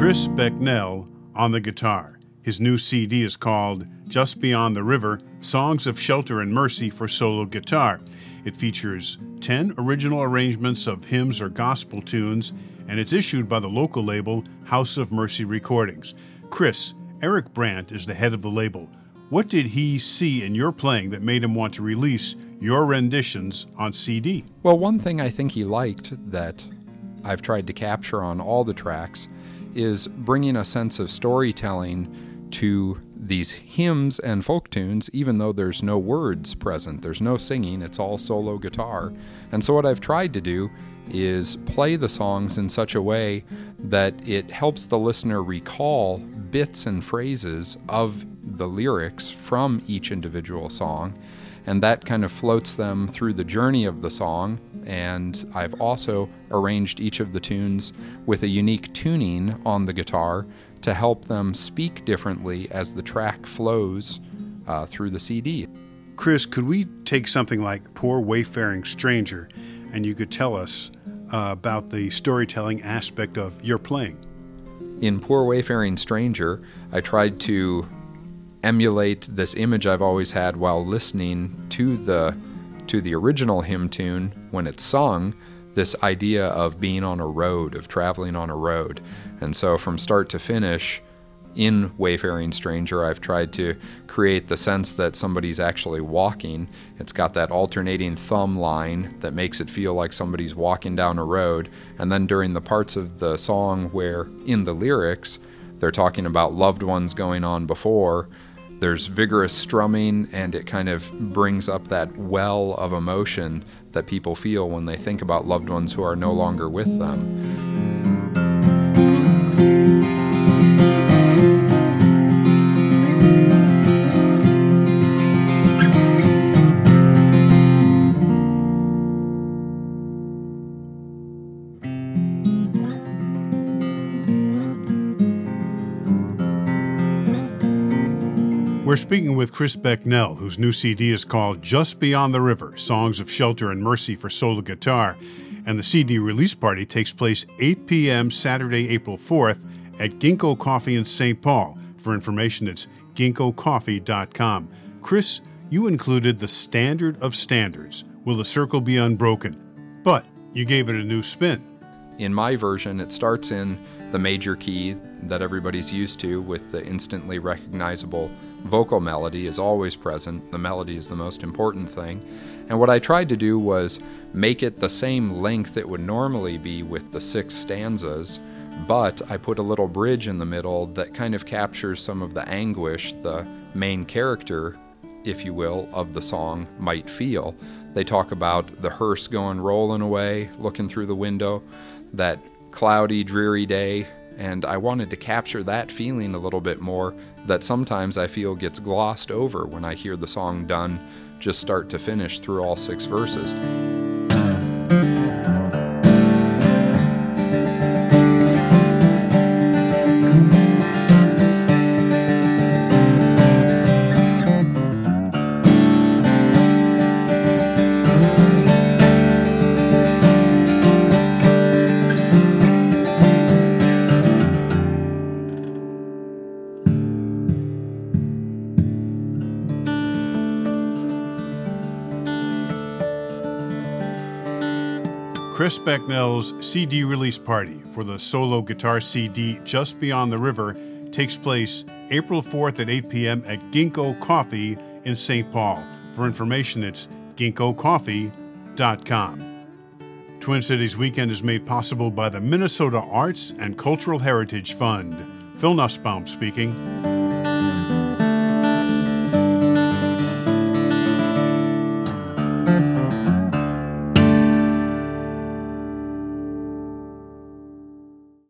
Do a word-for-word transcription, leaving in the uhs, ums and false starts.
Chris Becknell on the guitar. His new C D is called Just Beyond the River, Songs of Shelter and Mercy for Solo Guitar. It features ten original arrangements of hymns or gospel tunes, and it's issued by the local label House of Mercy Recordings. Chris, Eric Brandt is the head of the label. What did he see in your playing that made him want to release your renditions on C D? Well, one thing I think he liked that I've tried to capture on all the tracks is bringing a sense of storytelling to these hymns and folk tunes, even though there's no words present. There's no singing, it's all solo guitar. And so what I've tried to do is play the songs in such a way that it helps the listener recall bits and phrases of the lyrics from each individual song, and that kind of floats them through the journey of the song. And I've also arranged each of the tunes with a unique tuning on the guitar to help them speak differently as the track flows uh, through the C D. Chris, could we take something like Poor Wayfaring Stranger, and you could tell us uh, about the storytelling aspect of your playing? In Poor Wayfaring Stranger, I tried to emulate this image I've always had while listening to the to the original hymn tune when it's sung, this idea of being on a road, of traveling on a road. And so from start to finish, in Wayfaring Stranger, I've tried to create the sense that somebody's actually walking. It's got that alternating thumb line that makes it feel like somebody's walking down a road. And then during the parts of the song where, in the lyrics, they're talking about loved ones going on before, there's vigorous strumming, and it kind of brings up that well of emotion that people feel when they think about loved ones who are no longer with them. We're speaking with Chris Becknell, whose new C D is called Just Beyond the River, Songs of Shelter and Mercy for Solo Guitar, and the C D release party takes place eight p.m. Saturday, April fourth at Ginkgo Coffee in Saint Paul. For information, it's ginkgo coffee dot com. Chris, you included the standard of standards, Will the Circle Be Unbroken? But you gave it a new spin. In my version, it starts in the major key that everybody's used to, with the instantly recognizable vocal melody is always present. The melody is the most important thing. And what I tried to do was make it the same length it would normally be with the six stanzas, but I put a little bridge in the middle that kind of captures some of the anguish the main character, if you will, of the song might feel. They talk about the hearse going rolling away, looking through the window, that cloudy, dreary day, and I wanted to capture that feeling a little bit more that sometimes I feel gets glossed over when I hear the song done just start to finish through all six verses. Chris Becknell's C D release party for the solo guitar C D Just Beyond the River takes place April fourth at eight p.m. at Ginkgo Coffee in Saint Paul. For information, it's ginkgo coffee dot com. Twin Cities Weekend is made possible by the Minnesota Arts and Cultural Heritage Fund. Phil Nussbaum speaking.